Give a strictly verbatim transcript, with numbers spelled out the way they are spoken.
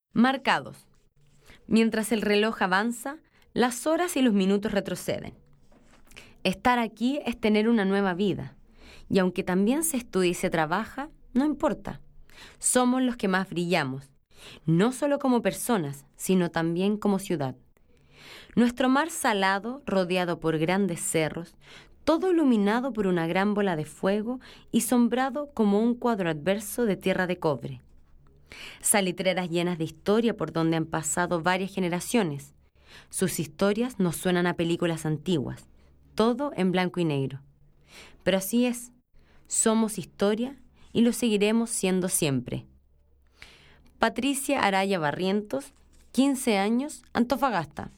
Marcados. Mientras el reloj avanza, las horas y los minutos retroceden. Estar aquí es tener una nueva vida. Y aunque también se estudia y se trabaja, no importa. Somos los que más brillamos, no solo como personas, sino también como ciudad. Nuestro mar salado, rodeado por grandes cerros, todo iluminado por una gran bola de fuego y sombrado como un cuadro adverso de tierra de cobre. Salitreras llenas de historia por donde han pasado varias generaciones. Sus historias nos suenan a películas antiguas, todo en blanco y negro. Pero así es, somos historia y lo seguiremos siendo siempre. Patricia Araya Barrientos, quince años, Antofagasta.